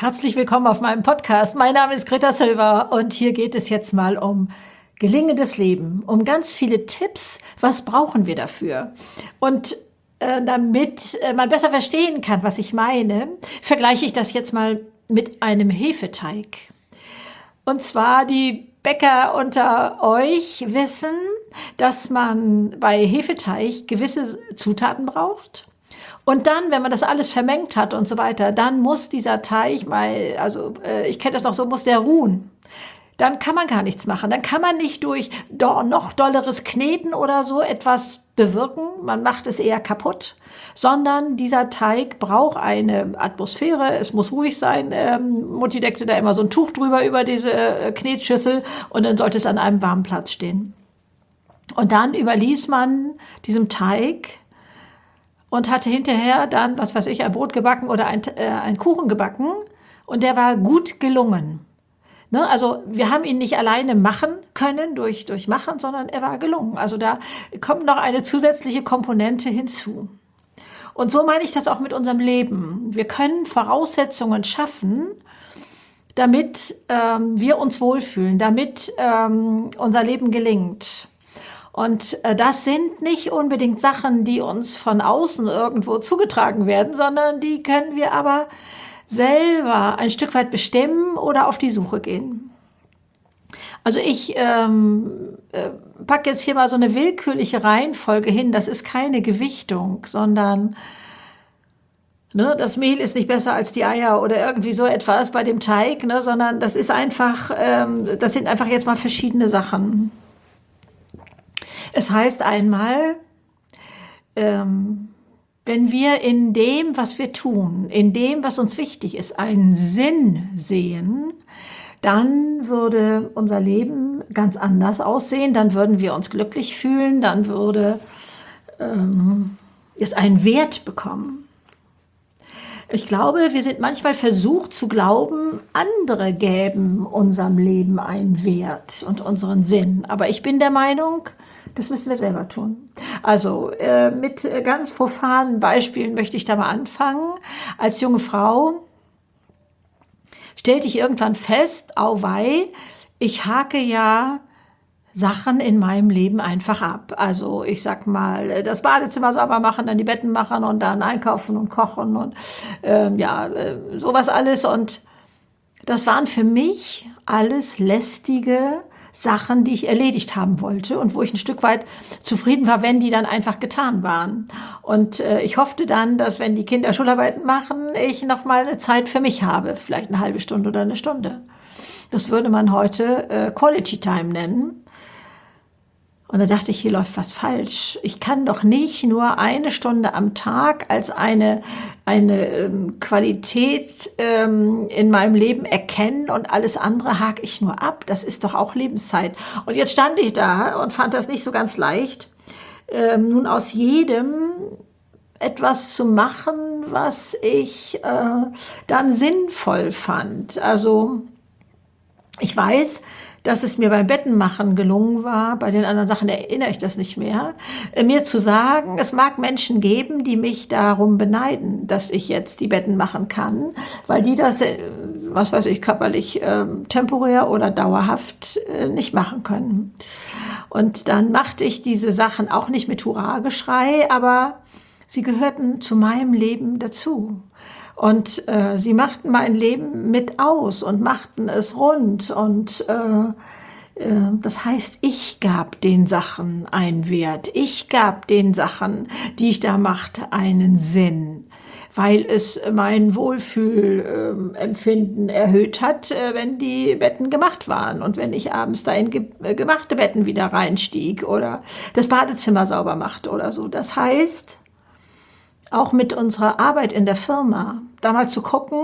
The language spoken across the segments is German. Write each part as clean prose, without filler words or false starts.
Herzlich willkommen auf meinem Podcast. Mein Name ist Greta Silva und hier geht es jetzt mal um gelingendes Leben, um ganz viele Tipps. Was brauchen wir dafür? Und damit man besser verstehen kann, was ich meine, vergleiche ich das jetzt mal mit einem Hefeteig. Und zwar die Bäcker unter euch wissen, dass man bei Hefeteig gewisse Zutaten braucht. Und dann, wenn man das alles vermengt hat und so weiter, dann muss dieser Teig mal, ich kenne das noch so, muss der ruhen. Dann kann man gar nichts machen. Dann kann man nicht durch noch dolleres Kneten oder so etwas bewirken. Man macht es eher kaputt. Sondern dieser Teig braucht eine Atmosphäre. Es muss ruhig sein. Mutti deckte da immer so ein Tuch drüber über diese Knetschüssel und dann sollte es an einem warmen Platz stehen. Und dann überließ man diesem Teig und hatte hinterher dann, was weiß ich, ein Brot gebacken oder ein Kuchen gebacken. Und der war gut gelungen. Ne? Also wir haben ihn nicht alleine machen können durch Machen, sondern er war gelungen. Also da kommt noch eine zusätzliche Komponente hinzu. Und so meine ich das auch mit unserem Leben. Wir können Voraussetzungen schaffen, damit wir uns wohlfühlen, damit unser Leben gelingt. Und das sind nicht unbedingt Sachen, die uns von außen irgendwo zugetragen werden, sondern die können wir aber selber ein Stück weit bestimmen oder auf die Suche gehen. Also ich packe jetzt hier mal so eine willkürliche Reihenfolge hin. Das ist keine Gewichtung, sondern das Mehl ist nicht besser als die Eier oder irgendwie so etwas bei dem Teig, sondern das ist einfach, das sind einfach jetzt mal verschiedene Sachen. Es heißt einmal, wenn wir in dem, was wir tun, in dem, was uns wichtig ist, einen Sinn sehen, dann würde unser Leben ganz anders aussehen, dann würden wir uns glücklich fühlen, dann würde es einen Wert bekommen. Ich glaube, wir sind manchmal versucht zu glauben, andere gäben unserem Leben einen Wert und unseren Sinn. Aber ich bin der Meinung, das müssen wir selber tun. Also mit ganz profanen Beispielen möchte ich da mal anfangen. Als junge Frau stellte ich irgendwann fest, auweih, ich hake ja Sachen in meinem Leben einfach ab. Also ich sag mal, das Badezimmer sauber machen, dann die Betten machen und dann einkaufen und kochen und sowas alles. Und das waren für mich alles lästige Sachen, die ich erledigt haben wollte und wo ich ein Stück weit zufrieden war, wenn die dann einfach getan waren. Und ich hoffte dann, dass wenn die Kinder Schularbeiten machen, ich noch mal eine Zeit für mich habe, vielleicht eine halbe Stunde oder eine Stunde. Das würde man heute Quality Time nennen. Und da dachte ich, hier läuft was falsch. Ich kann doch nicht nur eine Stunde am Tag als eine Qualität in meinem Leben erkennen und alles andere hake ich nur ab. Das ist doch auch Lebenszeit. Und jetzt stand ich da und fand das nicht so ganz leicht, nun aus jedem etwas zu machen, was ich dann sinnvoll fand. Also ich weiß, dass es mir beim Bettenmachen gelungen war, bei den anderen Sachen erinnere ich das nicht mehr, mir zu sagen, es mag Menschen geben, die mich darum beneiden, dass ich jetzt die Betten machen kann, weil die das, was weiß ich, körperlich temporär oder dauerhaft nicht machen können. Und dann machte ich diese Sachen auch nicht mit Hurrageschrei, aber sie gehörten zu meinem Leben dazu. Und sie machten mein Leben mit aus und machten es rund. Und das heißt, ich gab den Sachen einen Wert. Ich gab den Sachen, die ich da machte, einen Sinn, weil es mein Wohlfühlempfinden erhöht hat, wenn die Betten gemacht waren und wenn ich abends da in gemachte Betten wieder reinstieg oder das Badezimmer sauber machte oder so. Das heißt, auch mit unserer Arbeit in der Firma, da mal zu gucken,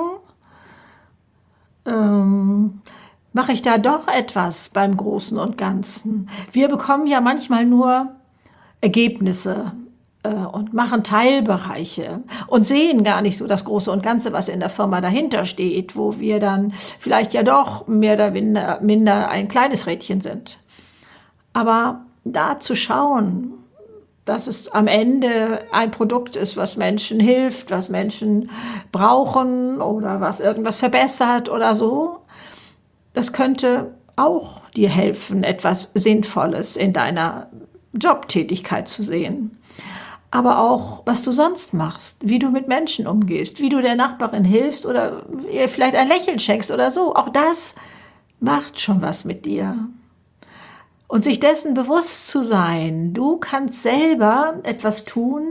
mache ich da doch etwas beim Großen und Ganzen. Wir bekommen ja manchmal nur Ergebnisse und machen Teilbereiche und sehen gar nicht so das Große und Ganze, was in der Firma dahinter steht, wo wir dann vielleicht ja doch mehr oder minder ein kleines Rädchen sind. Aber da zu schauen, dass es am Ende ein Produkt ist, was Menschen hilft, was Menschen brauchen oder was irgendwas verbessert oder so. Das könnte auch dir helfen, etwas Sinnvolles in deiner Jobtätigkeit zu sehen. Aber auch, was du sonst machst, wie du mit Menschen umgehst, wie du der Nachbarin hilfst oder ihr vielleicht ein Lächeln schenkst oder so. Auch das macht schon was mit dir. Und sich dessen bewusst zu sein, du kannst selber etwas tun,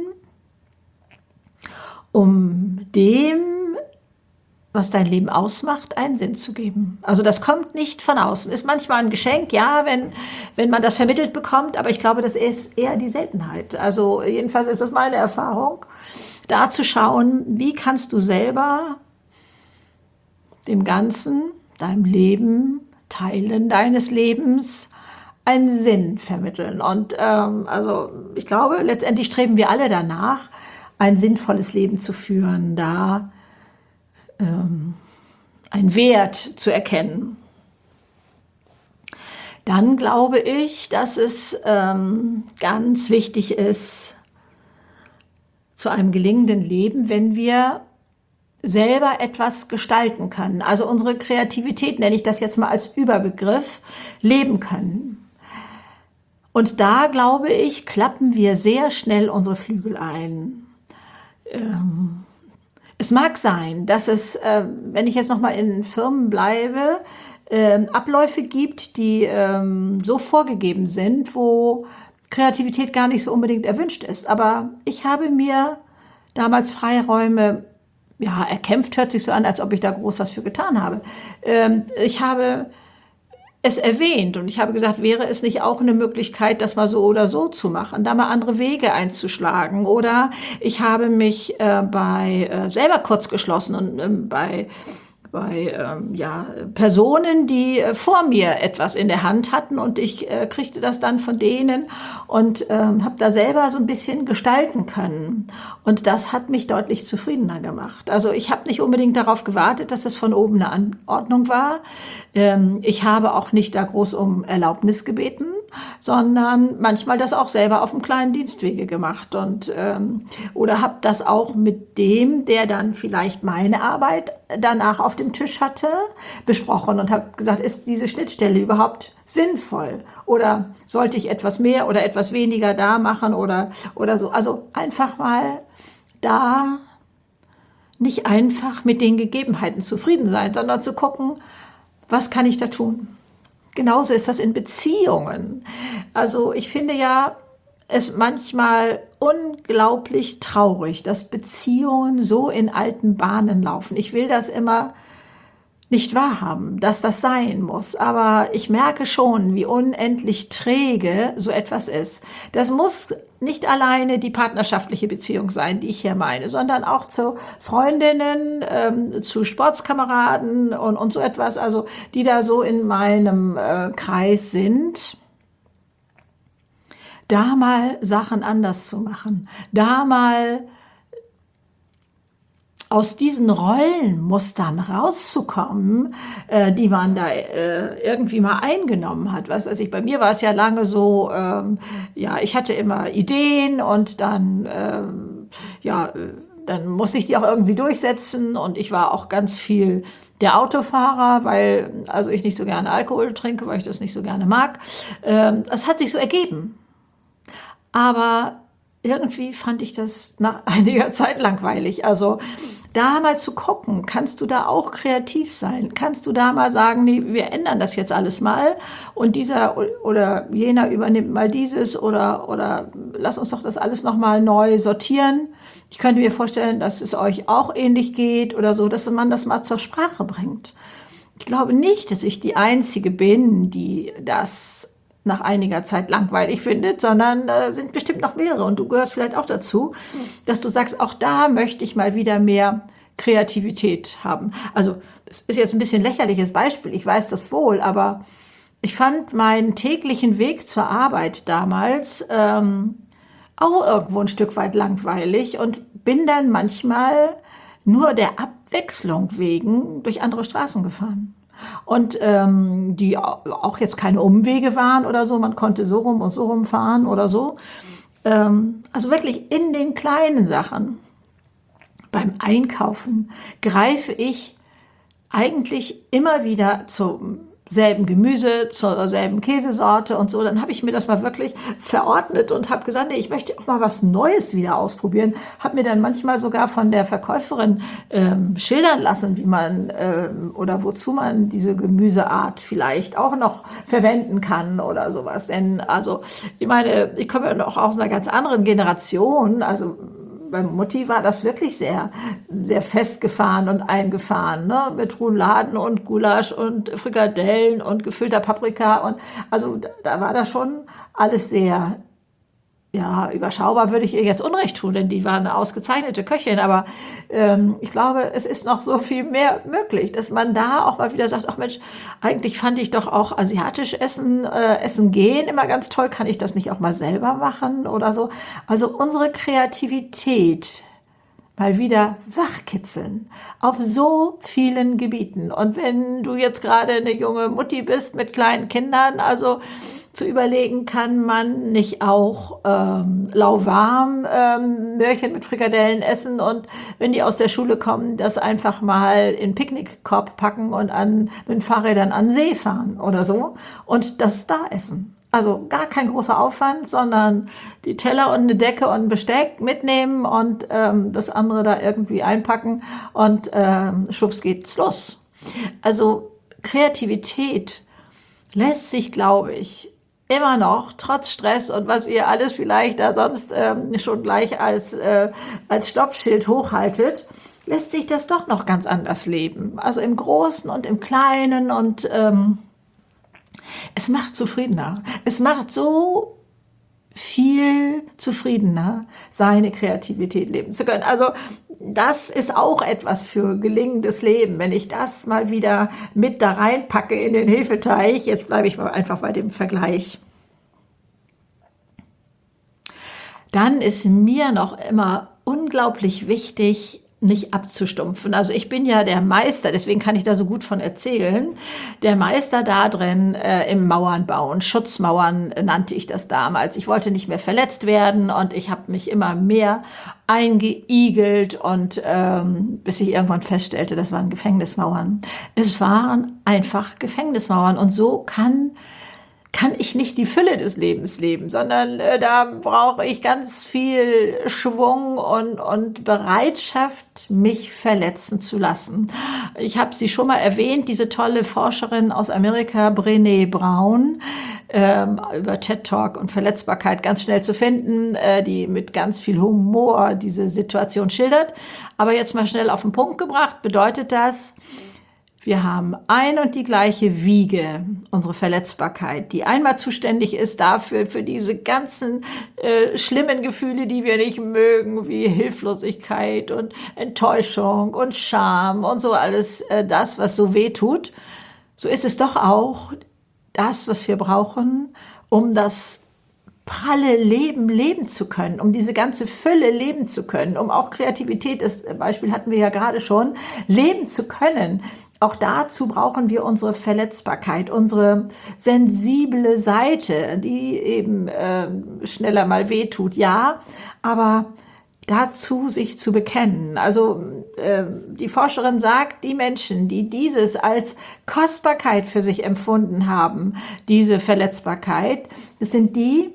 um dem, was dein Leben ausmacht, einen Sinn zu geben. Also das kommt nicht von außen. Ist manchmal ein Geschenk, ja, wenn man das vermittelt bekommt, aber ich glaube, das ist eher die Seltenheit. Also jedenfalls ist das meine Erfahrung, da zu schauen, wie kannst du selber dem Ganzen, deinem Leben, Teilen deines Lebens einen Sinn vermitteln. Und also ich glaube, letztendlich streben wir alle danach, ein sinnvolles Leben zu führen, da einen Wert zu erkennen. Dann glaube ich, dass es ganz wichtig ist, zu einem gelingenden Leben, wenn wir selber etwas gestalten können. Also unsere Kreativität, nenne ich das jetzt mal als Überbegriff, leben können. Und da, glaube ich, klappen wir sehr schnell unsere Flügel ein. Es mag sein, dass es, wenn ich jetzt nochmal in Firmen bleibe, Abläufe gibt, die so vorgegeben sind, wo Kreativität gar nicht so unbedingt erwünscht ist. Aber ich habe mir damals Freiräume erkämpft, hört sich so an, als ob ich da groß was für getan habe. Ich habe es erwähnt und ich habe gesagt, wäre es nicht auch eine Möglichkeit, das mal so oder so zu machen, da mal andere Wege einzuschlagen. Oder ich habe mich selber kurz geschlossen und bei Personen, die vor mir etwas in der Hand hatten und ich kriegte das dann von denen und habe da selber so ein bisschen gestalten können. Und das hat mich deutlich zufriedener gemacht. Also ich habe nicht unbedingt darauf gewartet, dass es von oben eine Anordnung war. Ich habe auch nicht da groß um Erlaubnis gebeten, sondern manchmal das auch selber auf einem kleinen Dienstwege gemacht und oder habe das auch mit dem, der dann vielleicht meine Arbeit danach auf dem Tisch hatte, besprochen und habe gesagt, ist diese Schnittstelle überhaupt sinnvoll oder sollte ich etwas mehr oder etwas weniger da machen oder so. Also einfach mal da nicht einfach mit den Gegebenheiten zufrieden sein, sondern zu gucken, was kann ich da tun? Genauso ist das in Beziehungen. Also ich finde ja es manchmal unglaublich traurig, dass Beziehungen so in alten Bahnen laufen. Ich will das immer nicht wahrhaben, dass das sein muss. Aber ich merke schon, wie unendlich träge so etwas ist. Das muss nicht alleine die partnerschaftliche Beziehung sein, die ich hier meine, sondern auch zu Freundinnen, zu Sportskameraden und so etwas, also die da so in meinem Kreis sind. Da mal Sachen anders zu machen, da mal aus diesen Rollenmustern rauszukommen, die man da irgendwie mal eingenommen hat. Was weiß ich, bei mir war es ja lange so, ich hatte immer Ideen und dann musste ich die auch irgendwie durchsetzen und ich war auch ganz viel der Autofahrer, weil ich nicht so gerne Alkohol trinke, weil ich das nicht so gerne mag. Es hat sich so ergeben. Aber irgendwie fand ich das nach einiger Zeit langweilig. Also da mal zu gucken, kannst du da auch kreativ sein? Kannst du da mal sagen, nee, wir ändern das jetzt alles mal und dieser oder jener übernimmt mal dieses oder lass uns doch das alles nochmal neu sortieren. Ich könnte mir vorstellen, dass es euch auch ähnlich geht oder so, dass man das mal zur Sprache bringt. Ich glaube nicht, dass ich die Einzige bin, die das nach einiger Zeit langweilig findet, sondern sind bestimmt noch mehrere und du gehörst vielleicht auch dazu, dass du sagst, auch da möchte ich mal wieder mehr Kreativität haben. Also das ist jetzt ein bisschen ein lächerliches Beispiel, ich weiß das wohl, aber ich fand meinen täglichen Weg zur Arbeit damals auch irgendwo ein Stück weit langweilig und bin dann manchmal nur der Abwechslung wegen durch andere Straßen gefahren. Und die auch jetzt keine Umwege waren oder so, man konnte so rum und so rum fahren oder so. Also wirklich in den kleinen Sachen. Beim Einkaufen greife ich eigentlich immer wieder zum selben Gemüse, zur selben Käsesorte und so. Dann habe ich mir das mal wirklich verordnet und habe gesagt, nee, ich möchte auch mal was Neues wieder ausprobieren. Habe mir dann manchmal sogar von der Verkäuferin schildern lassen, wie man oder wozu man diese Gemüseart vielleicht auch noch verwenden kann oder sowas. Denn also, ich meine, ich komme ja noch aus einer ganz anderen Generation, also bei Mutti war das wirklich sehr, sehr festgefahren und eingefahren, ne? Mit Rouladen und Gulasch und Frikadellen und gefüllter Paprika und also da war das schon alles sehr, ja, überschaubar würde ich ihr jetzt Unrecht tun, denn die war eine ausgezeichnete Köchin, aber ich glaube, es ist noch so viel mehr möglich, dass man da auch mal wieder sagt, ach Mensch, eigentlich fand ich doch auch asiatisch essen gehen immer ganz toll, kann ich das nicht auch mal selber machen oder so? Also unsere Kreativität mal wieder wachkitzeln auf so vielen Gebieten. Und wenn du jetzt gerade eine junge Mutti bist mit kleinen Kindern, also zu überlegen, kann man nicht auch lauwarm Möhrchen mit Frikadellen essen und wenn die aus der Schule kommen, das einfach mal in den Picknickkorb packen und mit den Fahrrädern an den See fahren oder so und das da essen. Also gar kein großer Aufwand, sondern die Teller und eine Decke und ein Besteck mitnehmen und das andere da irgendwie einpacken und schwupps geht's los. Also Kreativität lässt sich, glaube ich, immer noch, trotz Stress und was ihr alles vielleicht da sonst schon gleich als Stoppschild hochhaltet, lässt sich das doch noch ganz anders leben. Also im Großen und im Kleinen und es macht zufriedener. Es macht so viel zufriedener, seine Kreativität leben zu können. Also das ist auch etwas für gelingendes Leben. Wenn ich das mal wieder mit da reinpacke in den Hefeteig, jetzt bleibe ich mal einfach bei dem Vergleich, dann ist mir noch immer unglaublich wichtig, nicht abzustumpfen. Also ich bin ja der Meister, deswegen kann ich da so gut von erzählen, der Meister da drin im Mauern bauen. Schutzmauern nannte ich das damals. Ich wollte nicht mehr verletzt werden und ich habe mich immer mehr eingeigelt und bis ich irgendwann feststellte, das waren Gefängnismauern. Es waren einfach Gefängnismauern und so kann ich nicht die Fülle des Lebens leben, sondern da brauche ich ganz viel Schwung und Bereitschaft, mich verletzen zu lassen. Ich habe sie schon mal erwähnt, diese tolle Forscherin aus Amerika, Brené Brown, über TED Talk und Verletzbarkeit ganz schnell zu finden, die mit ganz viel Humor diese Situation schildert. Aber jetzt mal schnell auf den Punkt gebracht, bedeutet das, wir haben ein und die gleiche Wiege, unsere Verletzbarkeit, die einmal zuständig ist dafür, für diese ganzen schlimmen Gefühle, die wir nicht mögen, wie Hilflosigkeit und Enttäuschung und Scham und so alles das, was so weh tut. So ist es doch auch das, was wir brauchen, um das pralle Leben leben zu können, um diese ganze Fülle leben zu können, um auch Kreativität, das Beispiel hatten wir ja gerade schon, leben zu können. Auch dazu brauchen wir unsere Verletzbarkeit, unsere sensible Seite, die eben schneller mal wehtut, ja, aber dazu sich zu bekennen. Also die Forscherin sagt, die Menschen, die dieses als Kostbarkeit für sich empfunden haben, diese Verletzbarkeit, das sind die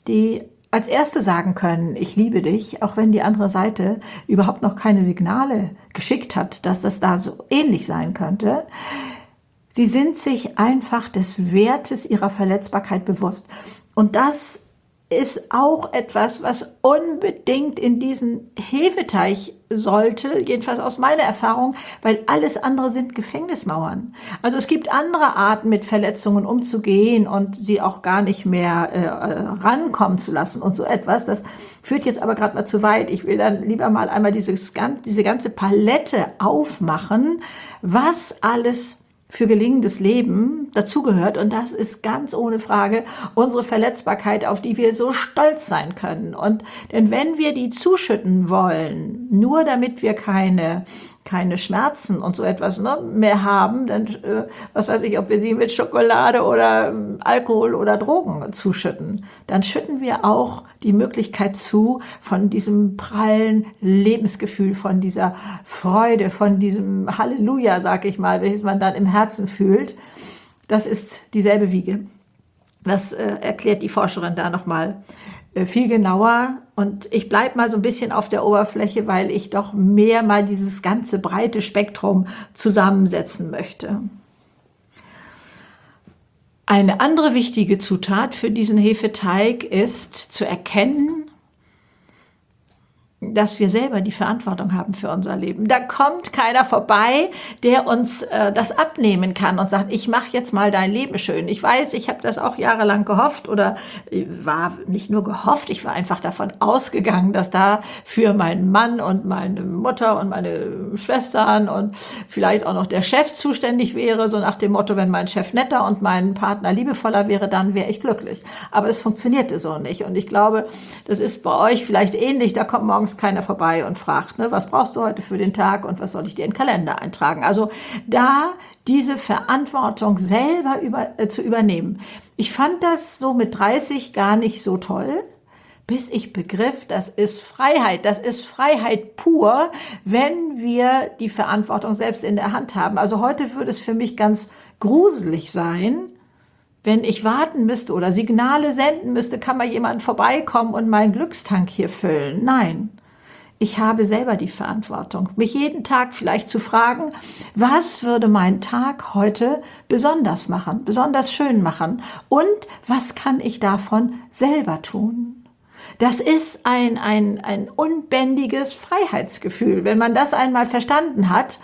als Erste sagen können, ich liebe dich, auch wenn die andere Seite überhaupt noch keine Signale geschickt hat, dass das da so ähnlich sein könnte. Sie sind sich einfach des Wertes ihrer Verletzbarkeit bewusst. Und das ist auch etwas, was unbedingt in diesen Hefeteig sollte, jedenfalls aus meiner Erfahrung, weil alles andere sind Gefängnismauern. Also es gibt andere Arten, mit Verletzungen umzugehen und sie auch gar nicht mehr rankommen zu lassen und so etwas. Das führt jetzt aber gerade mal zu weit. Ich will dann lieber mal einmal diese ganze Palette aufmachen, was alles für gelingendes Leben dazugehört. Und das ist ganz ohne Frage unsere Verletzbarkeit, auf die wir so stolz sein können. Und denn wenn wir die zuschütten wollen, nur damit wir keine Schmerzen und so etwas mehr haben, dann was weiß ich, ob wir sie mit Schokolade oder Alkohol oder Drogen zuschütten, dann schütten wir auch die Möglichkeit zu von diesem prallen Lebensgefühl, von dieser Freude, von diesem Halleluja, sag ich mal, welches man dann im Herzen fühlt. Das ist dieselbe Wiege. Das erklärt die Forscherin da nochmal viel genauer. Und ich bleibe mal so ein bisschen auf der Oberfläche, weil ich doch mehr mal dieses ganze breite Spektrum zusammensetzen möchte. Eine andere wichtige Zutat für diesen Hefeteig ist zu erkennen, dass wir selber die Verantwortung haben für unser Leben. Da kommt keiner vorbei, der uns das abnehmen kann und sagt, ich mache jetzt mal dein Leben schön. Ich weiß, ich habe das auch jahrelang gehofft oder war nicht nur gehofft, ich war einfach davon ausgegangen, dass da für meinen Mann und meine Mutter und meine Schwestern und vielleicht auch noch der Chef zuständig wäre, so nach dem Motto, wenn mein Chef netter und mein Partner liebevoller wäre, dann wäre ich glücklich. Aber es funktionierte so nicht und ich glaube, das ist bei euch vielleicht ähnlich, da kommt morgens keiner vorbei und fragt, was brauchst du heute für den Tag und was soll ich dir in den Kalender eintragen? Also da diese Verantwortung selber zu übernehmen. Ich fand das so mit 30 gar nicht so toll, bis ich begriff, das ist Freiheit pur, wenn wir die Verantwortung selbst in der Hand haben. Also heute würde es für mich ganz gruselig sein, wenn ich warten müsste oder Signale senden müsste, kann mal jemand vorbeikommen und meinen Glückstank hier füllen. Nein, ich habe selber die Verantwortung, mich jeden Tag vielleicht zu fragen, was würde meinen Tag heute besonders machen, besonders schön machen und was kann ich davon selber tun? Das ist ein unbändiges Freiheitsgefühl, wenn man das einmal verstanden hat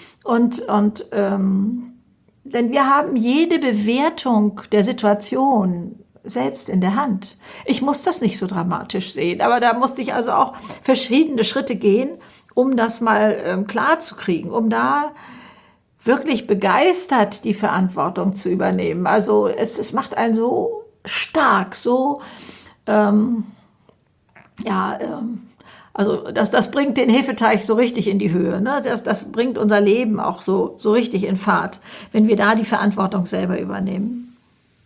denn wir haben jede Bewertung der Situation selbst in der Hand. Ich muss das nicht so dramatisch sehen, aber da musste ich also auch verschiedene Schritte gehen, um das mal klar zu kriegen, um da wirklich begeistert die Verantwortung zu übernehmen. Also es macht einen so stark, so also das bringt den Hefeteig so richtig in die Höhe. Ne? Das bringt unser Leben auch so richtig in Fahrt, wenn wir da die Verantwortung selber übernehmen.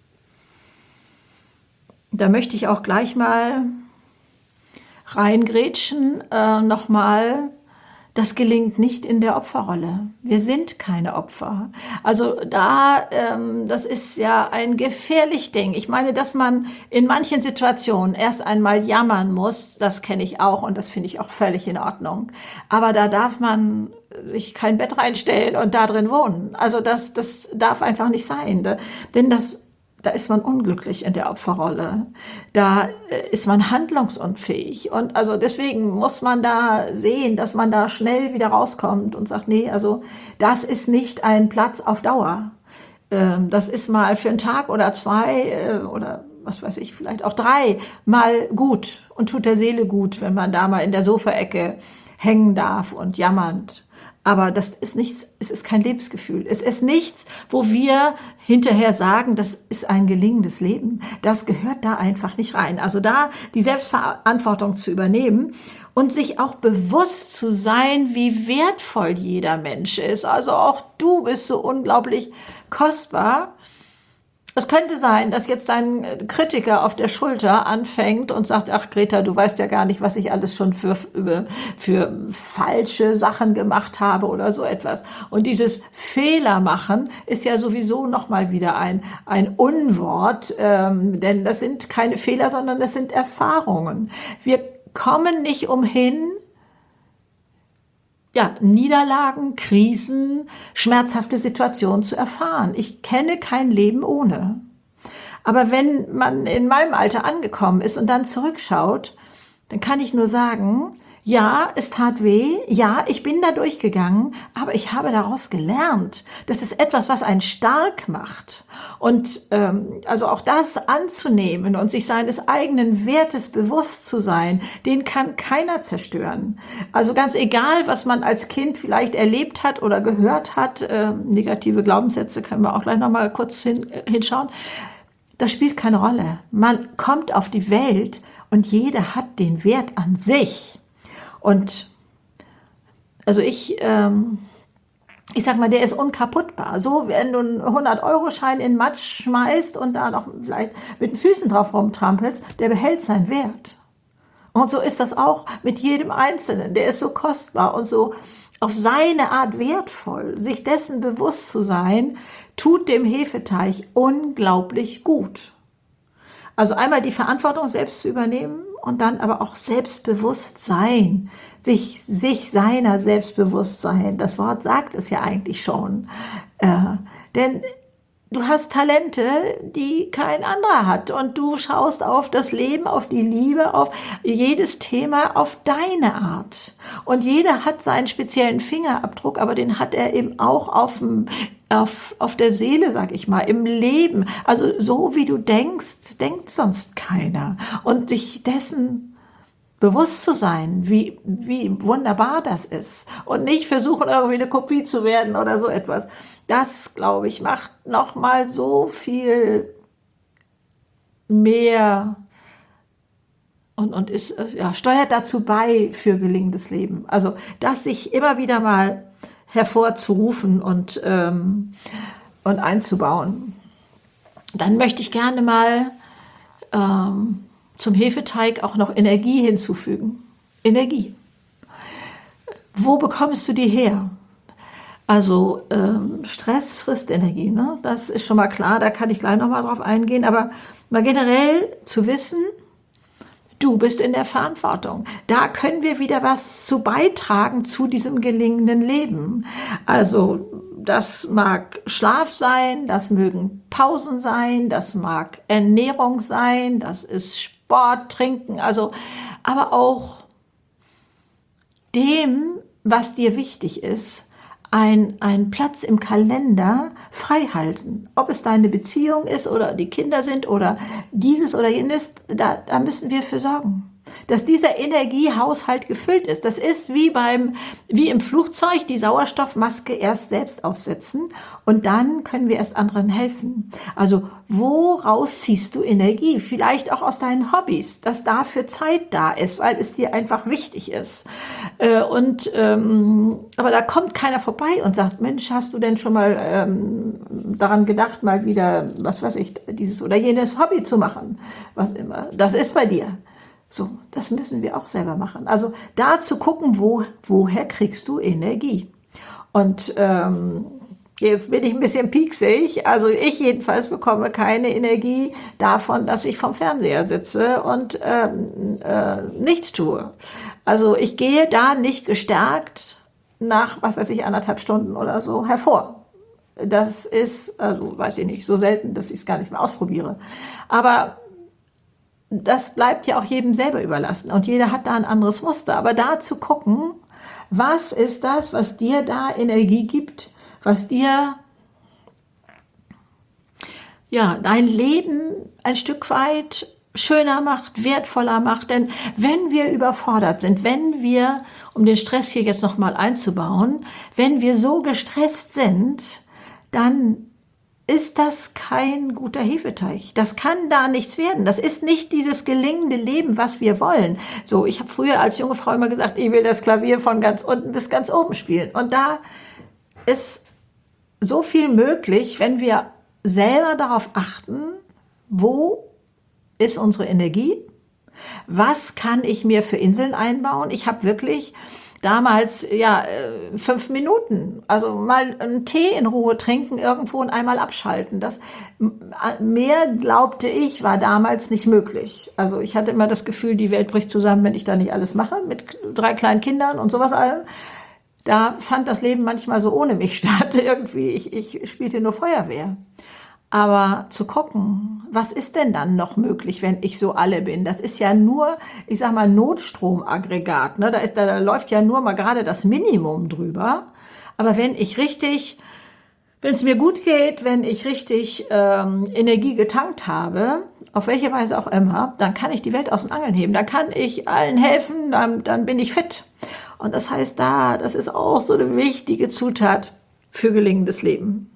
Da möchte ich auch gleich mal reingrätschen, nochmal. Das gelingt nicht in der Opferrolle. Wir sind keine Opfer. Also das ist ja ein gefährlich Ding. Ich meine, dass man in manchen Situationen erst einmal jammern muss, das kenne ich auch und das finde ich auch völlig in Ordnung. Aber da darf man sich kein Bett reinstellen und da drin wohnen. Also das darf einfach nicht sein. Denn da ist man unglücklich in der Opferrolle. Da ist man handlungsunfähig. Und also deswegen muss man da sehen, dass man da schnell wieder rauskommt und sagt, nee, also das ist nicht ein Platz auf Dauer. Das ist mal für einen Tag oder zwei oder was weiß ich, vielleicht auch 3 mal gut und tut der Seele gut, wenn man da mal in der Sofaecke hängen darf und jammernd. Aber das ist nichts, es ist kein Lebensgefühl. Es ist nichts, wo wir hinterher sagen, das ist ein gelingendes Leben. Das gehört da einfach nicht rein. Also da die Selbstverantwortung zu übernehmen und sich auch bewusst zu sein, wie wertvoll jeder Mensch ist. Also auch du bist so unglaublich kostbar. Es könnte sein, dass jetzt dein Kritiker auf der Schulter anfängt und sagt, ach Greta, du weißt ja gar nicht, was ich alles schon für falsche Sachen gemacht habe oder so etwas. Und dieses Fehler machen ist ja sowieso nochmal wieder ein Unwort, denn das sind keine Fehler, sondern das sind Erfahrungen. Wir kommen nicht umhin, Niederlagen, Krisen, schmerzhafte Situationen zu erfahren. Ich kenne kein Leben ohne. Aber wenn man in meinem Alter angekommen ist und dann zurückschaut, dann kann ich nur sagen, Ja, es tat weh. Ja, ich bin da durchgegangen, aber ich habe daraus gelernt. Das ist etwas, was einen stark macht. Und also auch das anzunehmen und sich seines eigenen Wertes bewusst zu sein, den kann keiner zerstören. Also ganz egal, was man als Kind vielleicht erlebt hat oder gehört hat, negative Glaubenssätze können wir auch gleich noch mal kurz hinschauen. Das spielt keine Rolle. Man kommt auf die Welt und jeder hat den Wert an sich. Und also ich sag mal, der ist unkaputtbar. So, wenn du einen 100-Euro-Schein in Matsch schmeißt und da noch vielleicht mit den Füßen drauf rumtrampelst, der behält seinen Wert. Und so ist das auch mit jedem Einzelnen. Der ist so kostbar und so auf seine Art wertvoll. Sich dessen bewusst zu sein, tut dem Hefeteig unglaublich gut. Also einmal die Verantwortung selbst zu übernehmen und dann aber auch Selbstbewusstsein, sich seiner Selbstbewusstsein. Das Wort sagt es ja eigentlich schon. Denn du hast Talente, die kein anderer hat. Und du schaust auf das Leben, auf die Liebe, auf jedes Thema auf deine Art. Und jeder hat seinen speziellen Fingerabdruck, aber den hat er eben auch auf der Seele, sag ich mal, im Leben. Also so wie du denkst, denkt sonst keiner. Und sich dessen bewusst zu sein, wie wunderbar das ist und nicht versuchen, irgendwie eine Kopie zu werden oder so etwas. Das, glaube ich, macht nochmal so viel mehr und ist, ja, steuert dazu bei für gelingendes Leben. Also, das sich immer wieder mal hervorzurufen und einzubauen. Dann möchte ich gerne mal zum Hefeteig auch noch Energie hinzufügen. Energie. Wo bekommst du die her? Also Stress frisst Energie, ne? Das ist schon mal klar, da kann ich gleich nochmal drauf eingehen. Aber mal generell zu wissen, du bist in der Verantwortung. Da können wir wieder was zu beitragen zu diesem gelingenden Leben. Also das mag Schlaf sein, das mögen Pausen sein, das mag Ernährung sein, das ist Sport, Trinken, also aber auch dem, was dir wichtig ist, einen Platz im Kalender frei halten. Ob es deine Beziehung ist oder die Kinder sind oder dieses oder jenes, da müssen wir für sorgen, dass dieser Energiehaushalt gefüllt ist. Das ist wie im Flugzeug die Sauerstoffmaske erst selbst aufsetzen und dann können wir erst anderen helfen. Also woraus ziehst du Energie? Vielleicht auch aus deinen Hobbys, dass dafür Zeit da ist, weil es dir einfach wichtig ist. Aber da kommt keiner vorbei und sagt, Mensch, hast du denn schon mal daran gedacht, mal wieder, was weiß ich, dieses oder jenes Hobby zu machen? Was immer. Das ist bei dir. So, das müssen wir auch selber machen. Also da zu gucken, woher kriegst du Energie? Und jetzt bin ich ein bisschen pieksig. Also ich jedenfalls bekomme keine Energie davon, dass ich vom Fernseher sitze und nichts tue. Also ich gehe da nicht gestärkt nach, was weiß ich, 1,5 Stunden oder so hervor. Das ist, also weiß ich nicht, so selten, dass ich es gar nicht mehr ausprobiere. Aber das bleibt ja auch jedem selber überlassen und jeder hat da ein anderes Muster. Aber da zu gucken, was ist das, was dir da Energie gibt, was dir ja dein Leben ein Stück weit schöner macht, wertvoller macht. Denn wenn wir überfordert sind, wenn wir, um den Stress hier jetzt nochmal einzubauen, wenn wir so gestresst sind, dann ist das kein guter Hefeteig. Das kann da nichts werden. Das ist nicht dieses gelingende Leben, was wir wollen. So, ich habe früher als junge Frau immer gesagt, ich will das Klavier von ganz unten bis ganz oben spielen. Und da ist so viel möglich, wenn wir selber darauf achten, wo ist unsere Energie? Was kann ich mir für Inseln einbauen? Ich habe wirklich damals 5 Minuten, also mal einen Tee in Ruhe trinken irgendwo und einmal abschalten. Das mehr, glaubte ich, war damals nicht möglich. Also ich hatte immer das Gefühl, die Welt bricht zusammen, wenn ich da nicht alles mache, mit 3 kleinen Kindern und sowas allem. Da fand das Leben manchmal so ohne mich statt. Irgendwie, ich spielte nur Feuerwehr. Aber zu gucken, was ist denn dann noch möglich, wenn ich so alle bin? Das ist ja nur, ich sag mal, Notstromaggregat, ne? Da läuft ja nur mal gerade das Minimum drüber. Aber wenn es mir gut geht, wenn ich richtig Energie getankt habe, auf welche Weise auch immer, dann kann ich die Welt aus den Angeln heben. Dann kann ich allen helfen, dann bin ich fit. Und das heißt, das ist auch so eine wichtige Zutat für gelingendes Leben.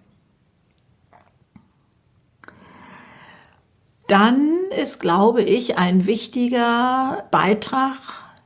Dann ist, glaube ich, ein wichtiger Beitrag,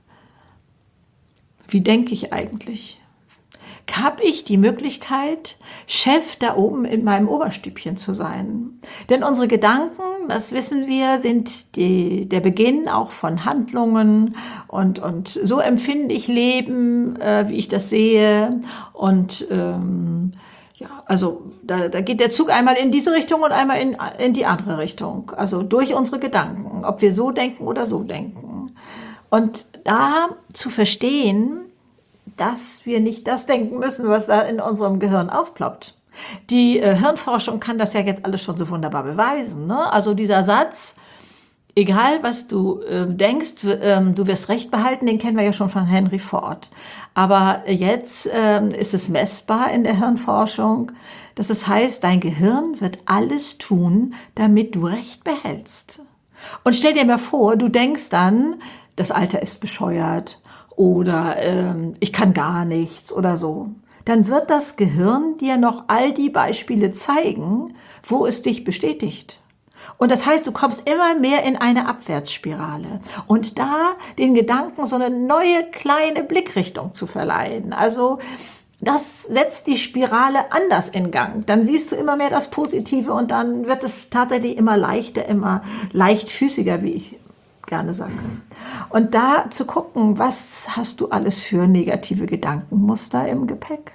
wie denke ich eigentlich? Habe ich die Möglichkeit, Chef da oben in meinem Oberstübchen zu sein? Denn unsere Gedanken, das wissen wir, sind der Beginn auch von Handlungen und so empfinde ich Leben, wie ich das sehe. Und ja, also da geht der Zug einmal in diese Richtung und einmal in die andere Richtung. Also durch unsere Gedanken, ob wir so denken oder so denken. Und da zu verstehen, dass wir nicht das denken müssen, was da in unserem Gehirn aufploppt. Die Hirnforschung kann das ja jetzt alles schon so wunderbar beweisen, ne? Also dieser Satz, egal was du denkst, du wirst Recht behalten, den kennen wir ja schon von Henry Ford. Aber jetzt ist es messbar in der Hirnforschung, dass es heißt, dein Gehirn wird alles tun, damit du Recht behältst. Und stell dir mal vor, du denkst dann, das Alter ist bescheuert oder ich kann gar nichts oder so. Dann wird das Gehirn dir noch all die Beispiele zeigen, wo es dich bestätigt. Und das heißt, du kommst immer mehr in eine Abwärtsspirale. Und da den Gedanken so eine neue kleine Blickrichtung zu verleihen. Also das setzt die Spirale anders in Gang. Dann siehst du immer mehr das Positive und dann wird es tatsächlich immer leichter, immer leichtfüßiger, wie ich gerne sage. Und da zu gucken, was hast du alles für negative Gedankenmuster im Gepäck?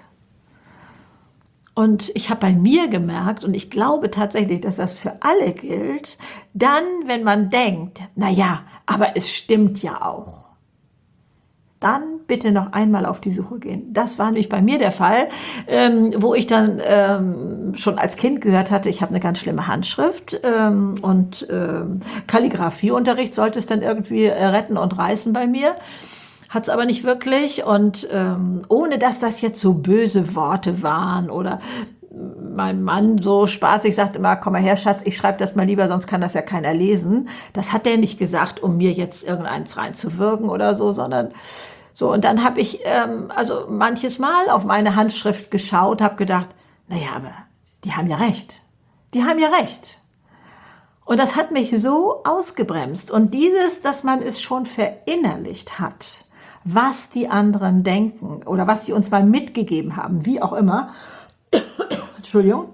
Und ich habe bei mir gemerkt, und ich glaube tatsächlich, dass das für alle gilt, dann, wenn man denkt, na ja, aber es stimmt ja auch, dann bitte noch einmal auf die Suche gehen. Das war nämlich bei mir der Fall, wo ich dann schon als Kind gehört hatte, ich habe eine ganz schlimme Handschrift und Kalligraphieunterricht sollte es dann irgendwie retten und reißen bei mir. Hat's aber nicht wirklich und ohne dass das jetzt so böse Worte waren oder mein Mann so spaßig sagt immer, komm mal her, Schatz, ich schreibe das mal lieber, sonst kann das ja keiner lesen. Das hat er nicht gesagt, um mir jetzt irgendeins reinzuwirken oder so, sondern so. Und dann habe ich also manches Mal auf meine Handschrift geschaut, habe gedacht, naja, aber die haben ja recht. Die haben ja recht. Und das hat mich so ausgebremst. Und dass man es schon verinnerlicht hat, was die anderen denken oder was sie uns mal mitgegeben haben, wie auch immer, Entschuldigung,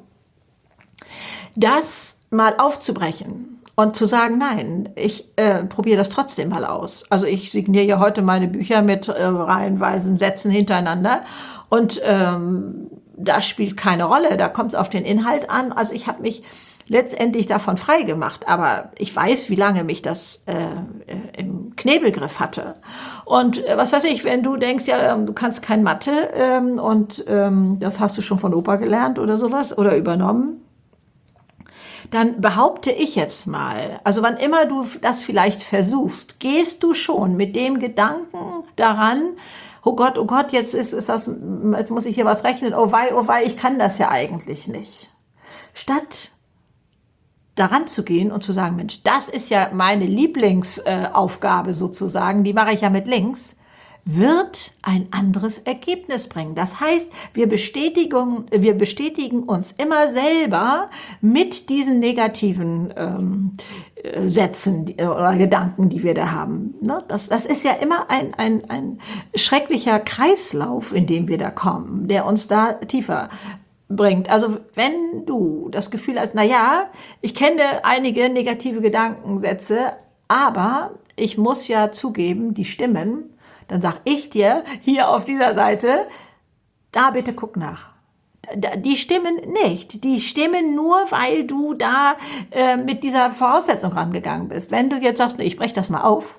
das mal aufzubrechen und zu sagen, nein, ich probiere das trotzdem mal aus. Also ich signiere ja heute meine Bücher mit reihenweisen Sätzen hintereinander und das spielt keine Rolle, da kommt es auf den Inhalt an. Also ich habe mich letztendlich davon frei gemacht, aber ich weiß, wie lange mich das im Knebelgriff hatte. Und was weiß ich, wenn du denkst, ja, du kannst kein Mathe und das hast du schon von Opa gelernt oder sowas oder übernommen, dann behaupte ich jetzt mal, also wann immer du das vielleicht versuchst, gehst du schon mit dem Gedanken daran, oh Gott, jetzt jetzt muss ich hier was rechnen, oh wei, ich kann das ja eigentlich nicht. Statt daran zu gehen und zu sagen, Mensch, das ist ja meine Lieblingsaufgabe sozusagen, die mache ich ja mit links, wird ein anderes Ergebnis bringen. Das heißt, wir bestätigen uns immer selber mit diesen negativen Sätzen oder Gedanken, die wir da haben. Ne? Das ist ja immer ein schrecklicher Kreislauf, in dem wir da kommen, der uns da tiefer bringt. Also wenn du das Gefühl hast, na ja, ich kenne einige negative Gedankensätze, aber ich muss ja zugeben, die stimmen, dann sag ich dir hier auf dieser Seite, da bitte guck nach. Die stimmen nicht. Die stimmen nur, weil du da mit dieser Voraussetzung rangegangen bist. Wenn du jetzt sagst, nee, ich breche das mal auf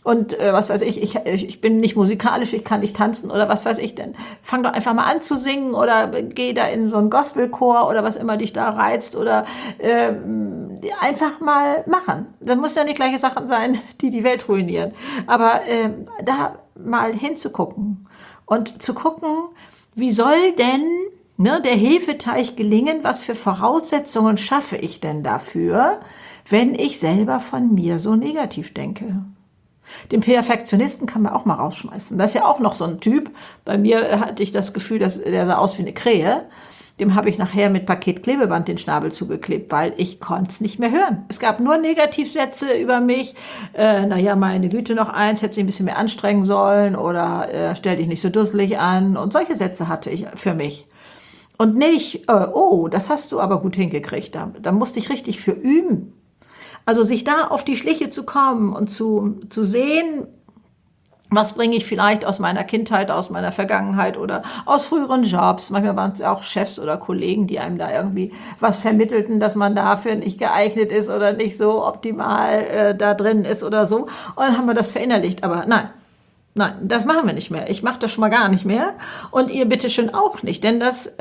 und was weiß ich bin nicht musikalisch, ich kann nicht tanzen oder was weiß ich denn. Fang doch einfach mal an zu singen oder geh da in so einen Gospelchor oder was immer dich da reizt oder einfach mal machen. Das muss ja nicht gleiche Sachen sein, die die Welt ruinieren. Aber da mal hinzugucken und zu gucken, wie soll denn der Hefeteig gelingen, was für Voraussetzungen schaffe ich denn dafür, wenn ich selber von mir so negativ denke. Den Perfektionisten kann man auch mal rausschmeißen. Das ist ja auch noch so ein Typ. Bei mir hatte ich das Gefühl, dass der sah aus wie eine Krähe. Dem habe ich nachher mit Paketklebeband den Schnabel zugeklebt, weil ich konnte es nicht mehr hören. Es gab nur Negativsätze über mich. Meine Güte, noch eins, hätte sich ein bisschen mehr anstrengen sollen oder stell dich nicht so dusselig an. Und solche Sätze hatte ich für mich. Und nicht, das hast du aber gut hingekriegt. Da musste ich richtig für üben. Also sich da auf die Schliche zu kommen und zu sehen, was bringe ich vielleicht aus meiner Kindheit, aus meiner Vergangenheit oder aus früheren Jobs. Manchmal waren es auch Chefs oder Kollegen, die einem da irgendwie was vermittelten, dass man dafür nicht geeignet ist oder nicht so optimal da drin ist oder so. Und dann haben wir das verinnerlicht. Aber nein, das machen wir nicht mehr. Ich mache das schon mal gar nicht mehr. Und ihr bitteschön auch nicht. Denn das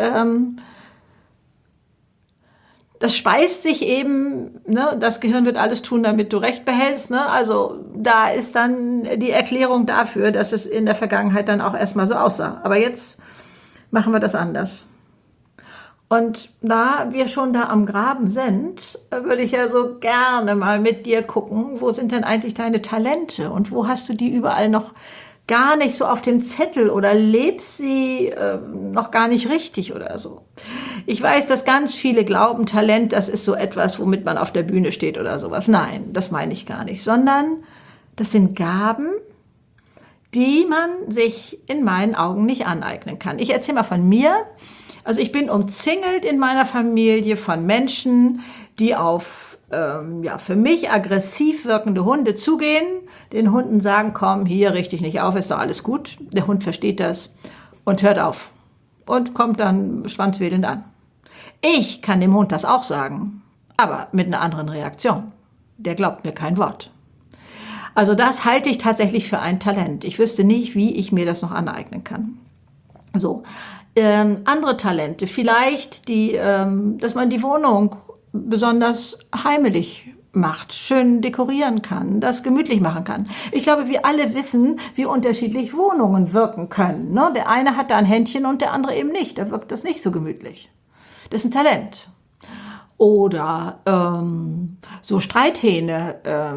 speist sich eben, das Gehirn wird alles tun, damit du Recht behältst. Also da ist dann die Erklärung dafür, dass es in der Vergangenheit dann auch erstmal so aussah. Aber jetzt machen wir das anders. Und da wir schon da am Graben sind, würde ich ja so gerne mal mit dir gucken, wo sind denn eigentlich deine Talente und wo hast du die überall noch gar nicht so auf dem Zettel oder lebst sie noch gar nicht richtig oder so. Ich weiß, dass ganz viele glauben, Talent, das ist so etwas, womit man auf der Bühne steht oder sowas. Nein, das meine ich gar nicht, sondern das sind Gaben, die man sich in meinen Augen nicht aneignen kann. Ich erzähle mal von mir. Also ich bin umzingelt in meiner Familie von Menschen, die auf für mich aggressiv wirkende Hunde zugehen, den Hunden sagen, komm, hier, richte dich nicht auf, ist doch alles gut. Der Hund versteht das und hört auf und kommt dann schwanzwedelnd an. Ich kann dem Hund das auch sagen, aber mit einer anderen Reaktion. Der glaubt mir kein Wort. Also das halte ich tatsächlich für ein Talent. Ich wüsste nicht, wie ich mir das noch aneignen kann. So, andere Talente, vielleicht dass man die Wohnung besonders heimelig macht, schön dekorieren kann, das gemütlich machen kann. Ich glaube, wir alle wissen, wie unterschiedlich Wohnungen wirken können. Der eine hat da ein Händchen und der andere eben nicht. Da wirkt das nicht so gemütlich. Das ist ein Talent. Oder so Streithähne,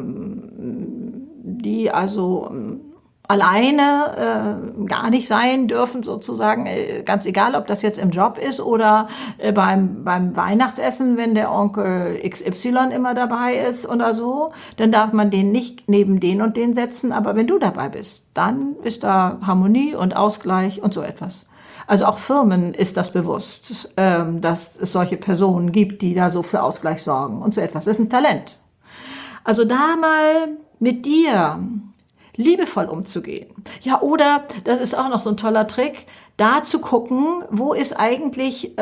die also alleine gar nicht sein dürfen, sozusagen, ganz egal, ob das jetzt im Job ist oder beim Weihnachtsessen, wenn der Onkel XY immer dabei ist oder so, dann darf man den nicht neben den und den setzen, aber wenn du dabei bist, dann ist da Harmonie und Ausgleich und so etwas. Also auch Firmen ist das bewusst, dass es solche Personen gibt, die da so für Ausgleich sorgen und so etwas. Das ist ein Talent. Also da mal mit dir liebevoll umzugehen. Ja, oder, das ist auch noch so ein toller Trick, da zu gucken, wo ist eigentlich,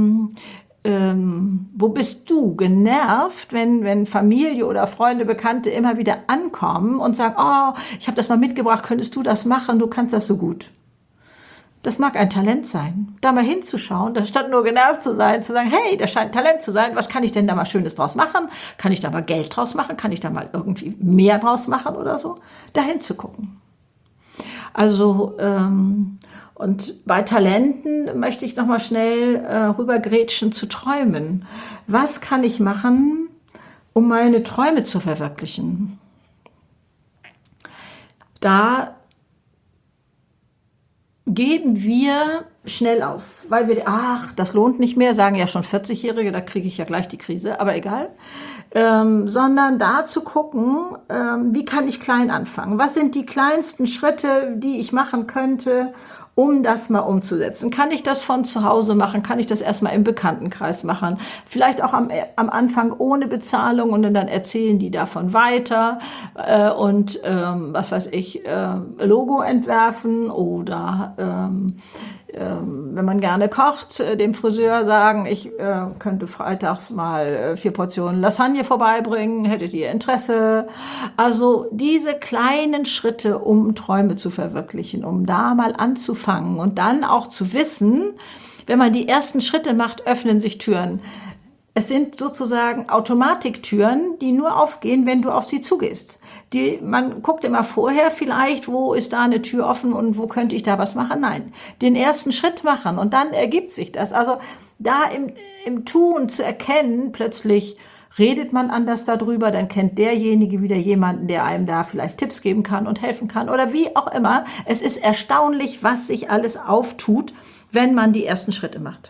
wo bist du genervt, wenn Familie oder Freunde, Bekannte immer wieder ankommen und sagen, oh, ich habe das mal mitgebracht, könntest du das machen, du kannst das so gut. Das mag ein Talent sein, da mal hinzuschauen, statt nur genervt zu sein, zu sagen, hey, das scheint ein Talent zu sein, was kann ich denn da mal Schönes draus machen? Kann ich da mal Geld draus machen? Kann ich da mal irgendwie mehr draus machen oder so? Da hinzugucken. Also, und bei Talenten möchte ich nochmal schnell rübergrätschen zu Träumen. Was kann ich machen, um meine Träume zu verwirklichen? Da geben wir schnell auf, weil wir, das lohnt nicht mehr, sagen ja schon 40-Jährige, da kriege ich ja gleich die Krise, aber egal. Sondern da zu gucken, wie kann ich klein anfangen? Was sind die kleinsten Schritte, die ich machen könnte, um das mal umzusetzen. Kann ich das von zu Hause machen? Kann ich das erstmal im Bekanntenkreis machen? Vielleicht auch am Anfang ohne Bezahlung und dann erzählen die davon weiter und was weiß ich, Logo entwerfen oder wenn man gerne kocht, dem Friseur sagen, ich könnte freitags mal 4 Portionen Lasagne vorbeibringen, hättet ihr Interesse? Also diese kleinen Schritte, um Träume zu verwirklichen, um da mal anzufangen und dann auch zu wissen, wenn man die ersten Schritte macht, öffnen sich Türen. Es sind sozusagen Automatiktüren, die nur aufgehen, wenn du auf sie zugehst. Man guckt immer vorher vielleicht, wo ist da eine Tür offen und wo könnte ich da was machen? Nein, den ersten Schritt machen und dann ergibt sich das. Also da im Tun zu erkennen, plötzlich redet man anders darüber, dann kennt derjenige wieder jemanden, der einem da vielleicht Tipps geben kann und helfen kann oder wie auch immer. Es ist erstaunlich, was sich alles auftut, wenn man die ersten Schritte macht.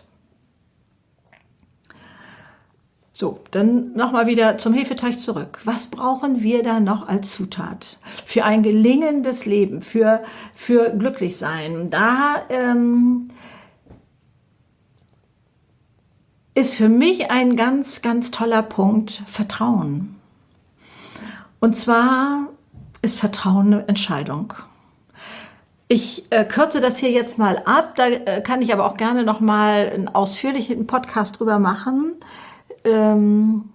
So, dann nochmal wieder zum Hefeteig zurück. Was brauchen wir da noch als Zutat für ein gelingendes Leben, für glücklich sein? Da ist für mich ein ganz, ganz toller Punkt Vertrauen. Und zwar ist Vertrauen eine Entscheidung. Ich kürze das hier jetzt mal ab, da kann ich aber auch gerne nochmal einen ausführlichen Podcast drüber machen. Wenn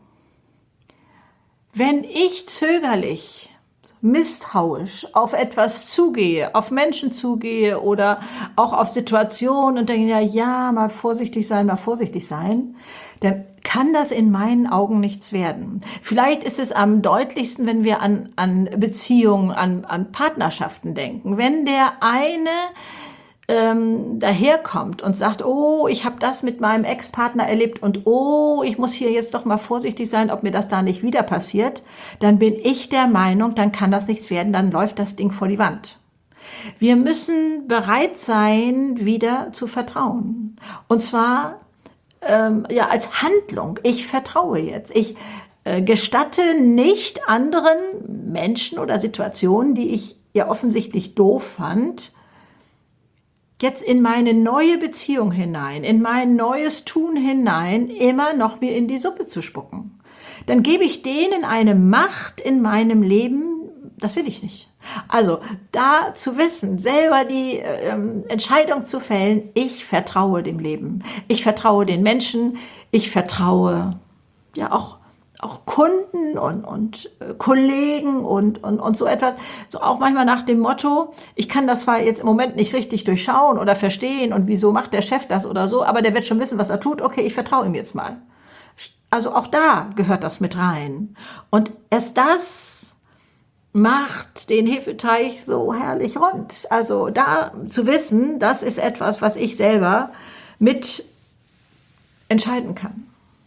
ich zögerlich, misstrauisch auf etwas zugehe, auf Menschen zugehe oder auch auf Situationen und denke, ja, mal vorsichtig sein, dann kann das in meinen Augen nichts werden. Vielleicht ist es am deutlichsten, wenn wir an Beziehungen, an Partnerschaften denken. Wenn der eine daherkommt und sagt, oh, ich habe das mit meinem Ex-Partner erlebt und oh, ich muss hier jetzt doch mal vorsichtig sein, ob mir das da nicht wieder passiert, dann bin ich der Meinung, dann kann das nichts werden, dann läuft das Ding vor die Wand. Wir müssen bereit sein, wieder zu vertrauen. Und zwar als Handlung. Ich vertraue jetzt. Ich gestatte nicht anderen Menschen oder Situationen, die ich ja offensichtlich doof fand, jetzt in meine neue Beziehung hinein, in mein neues Tun hinein, immer noch mir in die Suppe zu spucken. Dann gebe ich denen eine Macht in meinem Leben, das will ich nicht. Also da zu wissen, selber die Entscheidung zu fällen, ich vertraue dem Leben, ich vertraue den Menschen, ich vertraue ja auch Kunden und Kollegen und so etwas. So auch manchmal nach dem Motto, ich kann das zwar jetzt im Moment nicht richtig durchschauen oder verstehen und wieso macht der Chef das oder so, aber der wird schon wissen, was er tut. Okay, ich vertraue ihm jetzt mal. Also auch da gehört das mit rein. Und erst das macht den Hefeteig so herrlich rund. Also da zu wissen, das ist etwas, was ich selber mit entscheiden kann.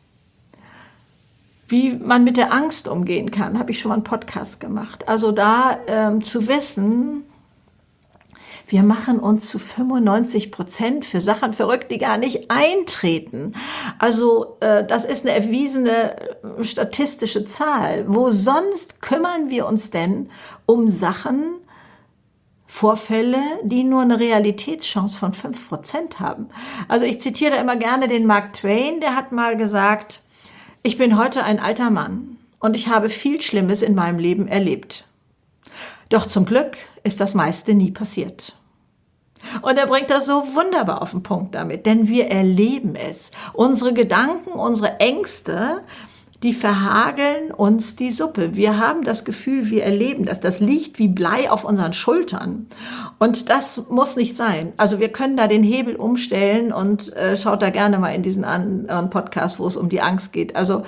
Wie man mit der Angst umgehen kann, habe ich schon mal einen Podcast gemacht. Also da zu wissen, wir machen uns zu 95% für Sachen verrückt, die gar nicht eintreten. Also das ist eine erwiesene statistische Zahl. Wo sonst kümmern wir uns denn um Sachen, Vorfälle, die nur eine Realitätschance von 5% haben? Also ich zitiere da immer gerne den Mark Twain, der hat mal gesagt, ich bin heute ein alter Mann und ich habe viel Schlimmes in meinem Leben erlebt. Doch zum Glück ist das meiste nie passiert. Und er bringt das so wunderbar auf den Punkt damit, denn wir erleben es. Unsere Gedanken, unsere Ängste, die verhageln uns die Suppe. Wir haben das Gefühl, wir erleben das. Das liegt wie Blei auf unseren Schultern. Und das muss nicht sein. Also wir können da den Hebel umstellen und schaut da gerne mal in diesen anderen Podcast, wo es um die Angst geht. Also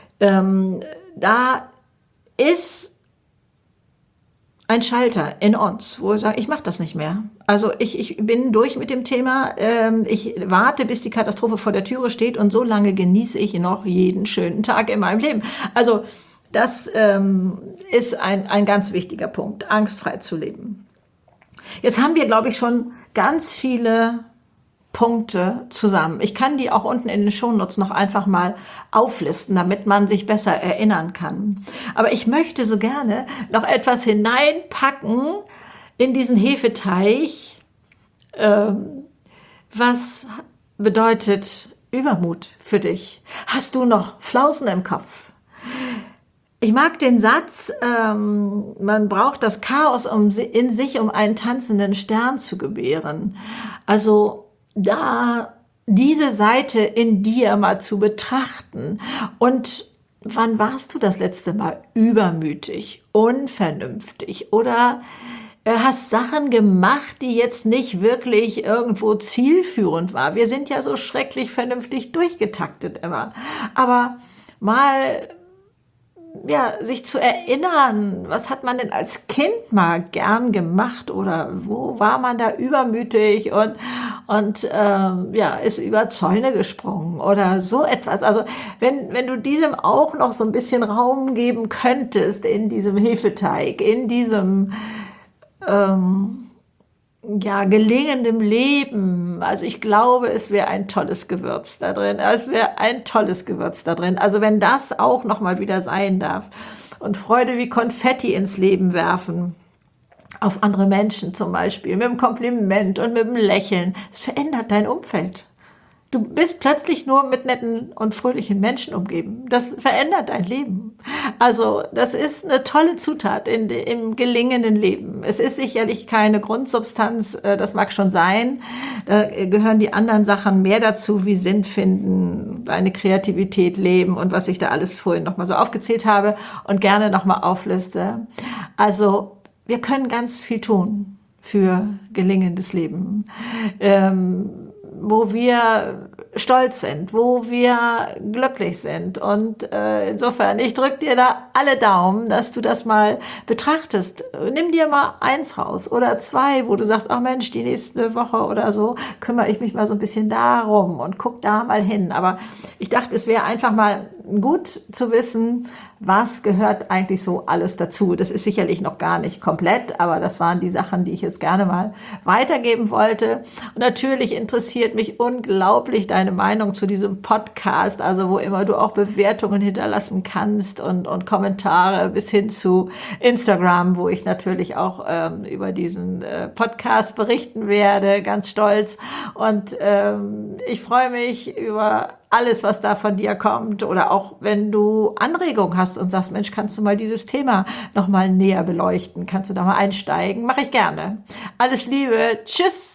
da ist ein Schalter in uns, wo wir sagen, ich mache das nicht mehr. Also ich bin durch mit dem Thema. Ich warte, bis die Katastrophe vor der Türe steht und so lange genieße ich noch jeden schönen Tag in meinem Leben. Also das ist ein ganz wichtiger Punkt, angstfrei zu leben. Jetzt haben wir, glaube ich, schon ganz viele Punkte zusammen. Ich kann die auch unten in den Shownotes noch einfach mal auflisten, damit man sich besser erinnern kann. Aber ich möchte so gerne noch etwas hineinpacken in diesen Hefeteig, Was bedeutet Übermut für dich? Hast du noch Flausen im Kopf? Ich mag den Satz, man braucht das Chaos in sich, um einen tanzenden Stern zu gebären. Also da diese Seite in dir mal zu betrachten. Und wann warst du das letzte Mal übermütig, unvernünftig oder hast Sachen gemacht, die jetzt nicht wirklich irgendwo zielführend war? Wir sind ja so schrecklich vernünftig durchgetaktet immer. Aber mal ja, sich zu erinnern, was hat man denn als Kind mal gern gemacht oder wo war man da übermütig und ja, ist über Zäune gesprungen oder so etwas. Also wenn du diesem auch noch so ein bisschen Raum geben könntest in diesem Hefeteig, in diesem ja, gelingendem Leben. Also ich glaube, es wäre ein tolles Gewürz da drin. Es wäre ein tolles Gewürz da drin. Also wenn das auch noch mal wieder sein darf und Freude wie Konfetti ins Leben werfen, auf andere Menschen zum Beispiel, mit einem Kompliment und mit einem Lächeln, es verändert dein Umfeld. Du bist plötzlich nur mit netten und fröhlichen Menschen umgeben. Das verändert dein Leben. Also das ist eine tolle Zutat im gelingenden Leben. Es ist sicherlich keine Grundsubstanz, das mag schon sein. Da gehören die anderen Sachen mehr dazu, wie Sinn finden, deine Kreativität leben und was ich da alles vorhin nochmal so aufgezählt habe und gerne nochmal aufliste. Also wir können ganz viel tun für gelingendes Leben. Wo wir stolz sind, wo wir glücklich sind. Und insofern, ich drücke dir da alle Daumen, dass du das mal betrachtest. Nimm dir mal 1 raus oder 2, wo du sagst, ach Mensch, die nächste Woche oder so kümmere ich mich mal so ein bisschen darum und guck da mal hin. Aber ich dachte, es wäre einfach mal gut zu wissen, was gehört eigentlich so alles dazu. Das ist sicherlich noch gar nicht komplett, aber das waren die Sachen, die ich jetzt gerne mal weitergeben wollte. Und natürlich interessiert mich unglaublich deine Meinung zu diesem Podcast, also wo immer du auch Bewertungen hinterlassen kannst und Kommentare bis hin zu Instagram, wo ich natürlich auch über diesen Podcast berichten werde, ganz stolz. Und ich freue mich über alles, was da von dir kommt oder auch wenn du Anregungen hast und sagst, Mensch, kannst du mal dieses Thema noch mal näher beleuchten? Kannst du da mal einsteigen? Mache ich gerne. Alles Liebe. Tschüss.